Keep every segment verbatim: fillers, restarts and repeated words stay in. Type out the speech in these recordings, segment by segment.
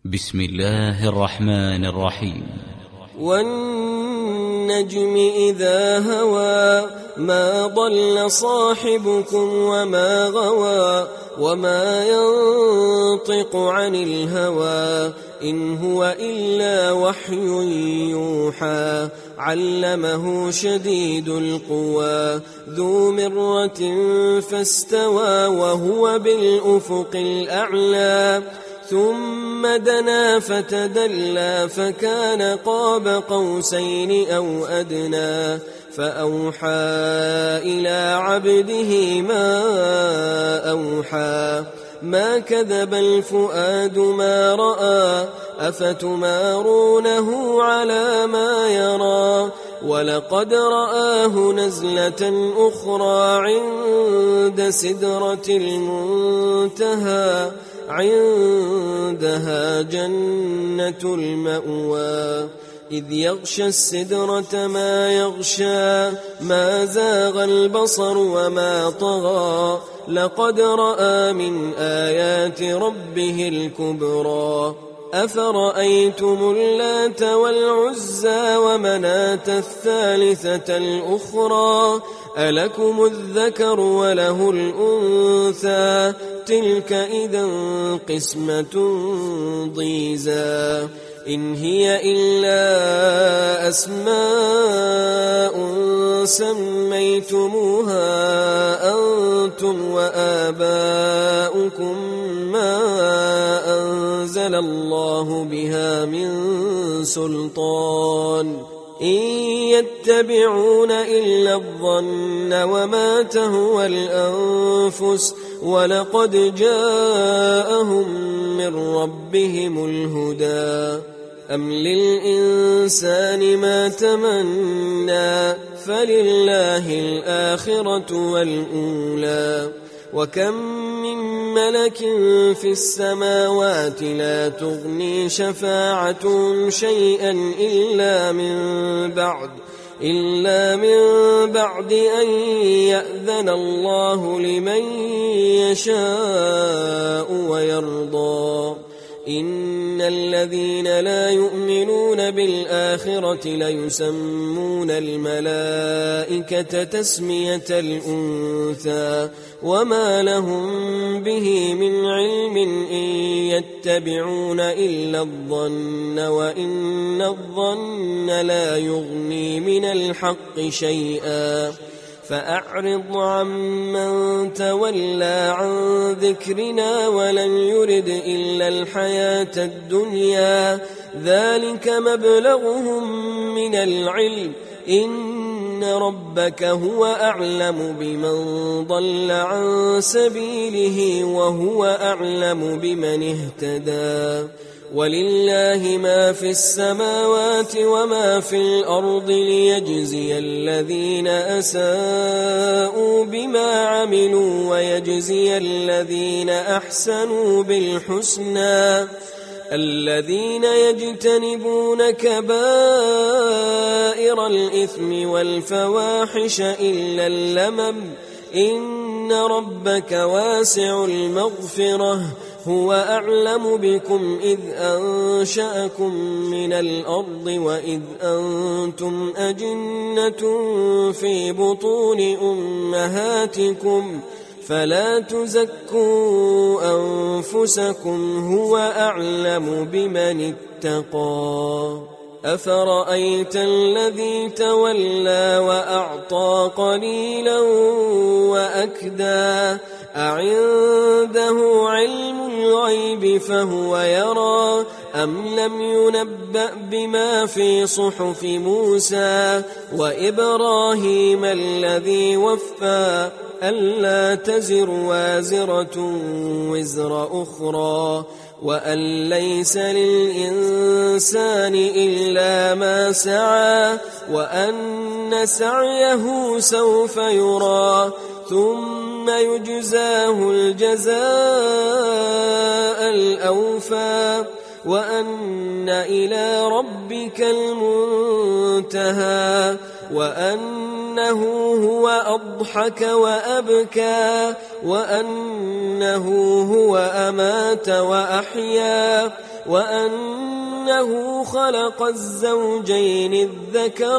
بسم الله الرحمن الرحيم. والنجم إذا هوى ما ضل صاحبكم وما غوى وما ينطق عن الهوى إن هو إلا وحي يوحى علمه شديد القوى ذو مرة فاستوى وهو بالأفق الأعلى ثم دنا فتدلى فكان قاب قوسين أو أدنى فأوحى إلى عبده ما أوحى ما كذب الفؤاد ما رأى أفتمارونه على ما يرى ولقد رآه نزلة أخرى عند سدرة المنتهى عندها جنة المأوى إذ يغشى السدرة ما يغشى ما زاغ البصر وما طغى لقد رأى من آيات ربه الكبرى أفرأيتم اللات والعزى ومناة الثالثة الأخرى ألكم الذكر وله الأنثى تلك إذا قسمة ضيزى إن هي إلا أسماء سميتموها أنتم وآباؤكم ما أنزل الله بها من سلطان إن يتبعون إلا الظن وما تهوى الأنفس ولقد جاءهم من ربهم الهدى أم للإنسان ما تمنى فلله الآخرة والأولى وكم من ملك في السماوات لا تغني شفاعتهم شيئا إلا من بعد إلا من بعد أن يأذن الله لمن يشاء ويرضى إن الذين لا يؤمنون بالآخرة ليسمون الملائكة تسمية الأنثى وما لهم به من علم إن يتبعون إلا الظن وإن الظن لا يغني من الحق شيئا فأعرض عمن تولى عن ذكرنا ولم يرد إلا الحياة الدنيا ذلك مبلغهم من العلم إن ربك هو أعلم بمن ضل عن سبيله وهو أعلم بمن اهتدى ولله ما في السماوات وما في الأرض ليجزي الذين أساءوا بما عملوا ويجزي الذين أحسنوا بالحسنى الذين يجتنبون كبائر الإثم والفواحش إلا اللمم إن ربك واسع المغفرة هو أعلم بكم إذ أنشأكم من الأرض وإذ أنتم أجنة في بطون أمهاتكم فلا تزكوا أنفسكم هو أعلم بمن اتقى أفرأيت الذي تولى وأعطى قليلا وأكدى أعنده علم الغيب فهو يرى أم لم ينبأ بما في صحف موسى وإبراهيم الذي وفى ألا تزر وازرة وزر أخرى وأن ليس للإنسان إلا ما سعى وأن سعيه سوف يرى ثم يجزاه الجزاء الأوفى وأن إلى ربك المنتهى وأنه هو أضحك وأبكى وأنه هو أمات وأحيا وأنه خلق الزوجين الذكر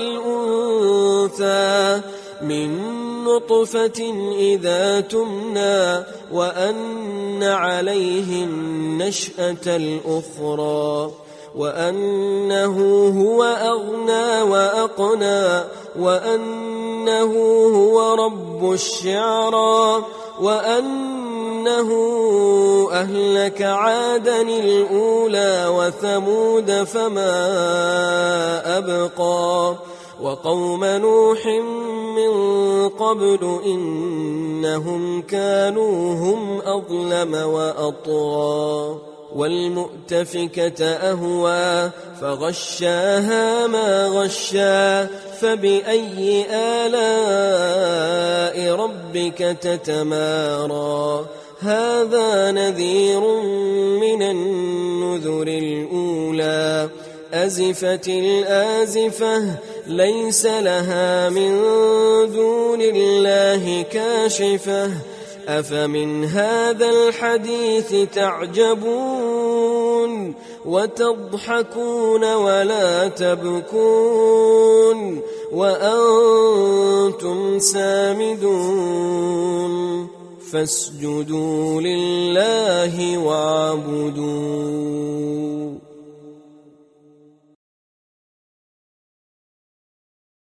والأنثى من نطفة إذا تمنى وأن عليه النشأة الأخرى وأنه هو أغنى وأقنى وأنه هو رب الشعرى وأنه أهلك عادا الأولى وثمود فما أبقى وقوم نوح من قبل إنهم كانوا هم أظلم وأطغى والمؤتفكة أهوى فغشاها ما غشا فبأي آلاء ربك تتمارى هذا نذير من النذر الأولى أزفت الآزفة ليس لها من دون الله كاشفة أفمن هذا الحديث تعجبون وتضحكون ولا تبكون وأنتم سامدون فاسجدوا لله واعبدوا